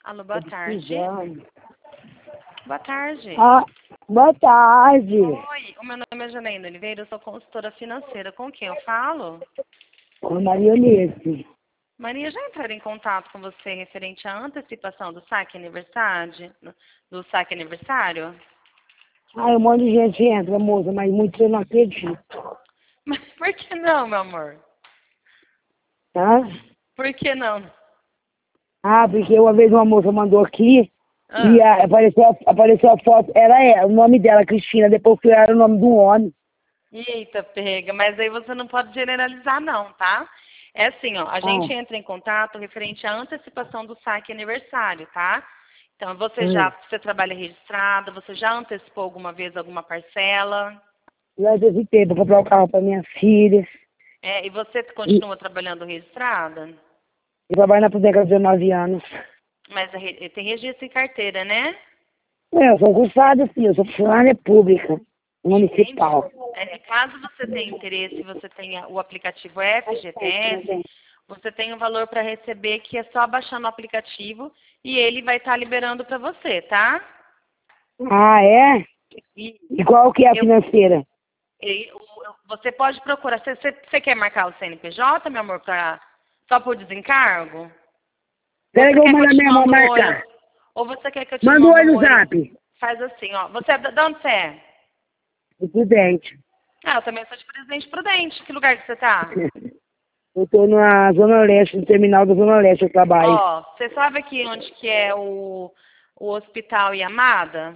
Alô, boa tarde. Precisando. Boa tarde. Ah, boa tarde. Oi, o meu nome é Janaína Oliveira, eu sou consultora financeira. Com quem eu falo? Com Marionete. Maria, já entraram em contato com você referente à antecipação do saque aniversário? Do saque aniversário? Ah, um monte de gente entra, moça, mas muitos eu não acredito. Mas por que não, meu amor? Tá? Por que não? Ah, porque uma vez uma moça mandou aqui e Ah, apareceu a foto, era ela, o nome dela, Cristina, depois que era o nome do homem. eita, pega, mas aí você não pode generalizar não, tá? É assim, ó, a gente Ah, entra em contato referente à antecipação do saque aniversário, tá? Então, hum. você trabalha registrado, você já antecipou alguma vez alguma parcela? Já teve tempo pra comprar o carro para minhas filhas. É, e você E continua trabalhando registrada? eu trabalho na Pudeca há 19 anos. Mas tem registro em carteira, né? Eu sou cursada, sim, eu sou funcionária pública, Entende? municipal. É, caso você tenha interesse, você tenha o aplicativo FGTS, você tem um valor para receber que é só baixar no aplicativo e ele vai estar liberando para você, tá? Ah, é? E E qual que é a eu, financeira? você pode procurar. Você quer marcar o CNPJ, meu amor, só por desencargo? Peraí Você que eu vou quer que eu mandar te minha irmã mande um oi? marcar. Ou você quer que eu te Manda um mande oi um no oi? zap. Faz assim, ó. Você é de onde você é? O Prudente. Ah, eu também sou de Presidente Prudente. Que lugar que você tá? Eu tô na Zona Leste, no terminal da Zona Leste eu trabalho. Ó, você sabe aqui onde que é o Hospital Yamada?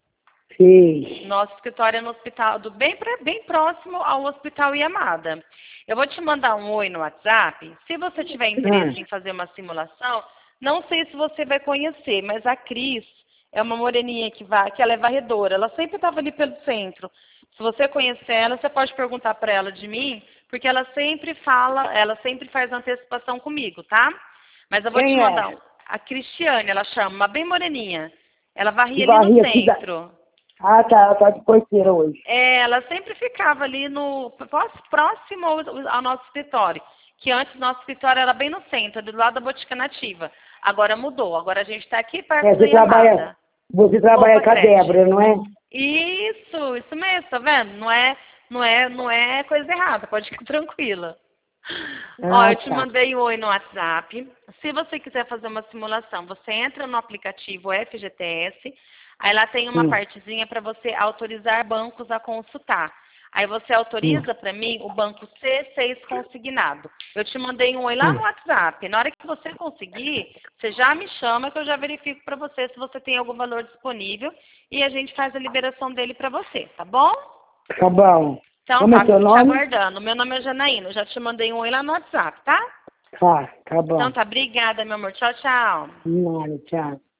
Sei. Nosso escritório é no hospital, bem próximo ao Hospital Yamada. Eu vou te mandar um oi no WhatsApp. Se você tiver interesse em Ah, fazer uma simulação, não sei se você vai conhecer, mas a Cris é uma moreninha que ela é varredora. Ela sempre estava ali pelo centro. Se você conhecer ela, você pode perguntar para ela de mim, porque ela sempre faz antecipação comigo, tá? Mas eu vou te quem mandar é? a Cristiane, ela chama, uma bem moreninha. Ela Que varria ali no varria aqui da... centro. Ah, tá, ela tá de porteira hoje. É, ela sempre ficava ali no próximo ao nosso escritório, que antes nosso escritório era bem no centro, do lado da Botica Nativa. Agora mudou, agora a gente está aqui É, perto da Yamada. você trabalha Nova com a creche. Débora, não é? Isso mesmo, tá vendo? Não é coisa errada, pode ficar tranquila. Ó, Ah, eu te tá. mandei um oi no WhatsApp. Se você quiser fazer uma simulação, você entra no aplicativo FGTS, aí lá tem uma Hum, partezinha para você autorizar bancos a consultar. Aí você hum, autoriza para mim o banco C6 consignado. Eu te mandei um oi lá no hum. WhatsApp. Na hora que você conseguir, você já me chama que eu já verifico para você se você tem algum valor disponível e a gente faz a liberação dele para você, tá bom? Tá bom. Então Como é tá, seu fico te nome? aguardando. Meu nome é Janaína, eu já te mandei um oi lá no WhatsApp, tá? Tá, tá Então bom. tá, obrigada, meu amor. Tchau, tchau. Nada, tchau.